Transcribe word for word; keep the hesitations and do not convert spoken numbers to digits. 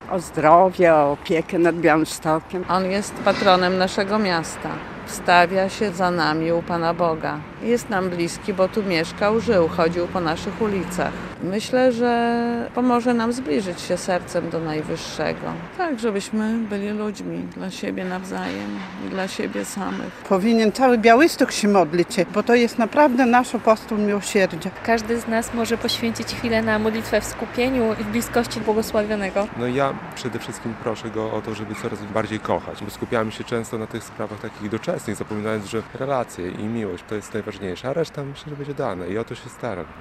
o zdrowie, o opiekę nad Białymstokiem. On jest patronem naszego miasta. Wstawia się za nami u Pana Boga. Jest nam bliski, bo tu mieszkał, żył, chodził po naszych ulicach. Myślę, że pomoże nam zbliżyć się sercem do Najwyższego. Tak, żebyśmy byli ludźmi dla siebie nawzajem i dla siebie samych. Powinien cały Białystok się modlić, bo to jest naprawdę nasz apostol miłosierdzia. Każdy z nas może poświęcić chwilę na modlitwę w skupieniu i w bliskości błogosławionego. No ja przede wszystkim proszę Go o to, żeby coraz bardziej kochać, bo skupiamy się często na tych sprawach takich doczesnych, zapominając, że relacje i miłość to jest najważniejsze, a reszta myślę, że będzie dane i o to się staram.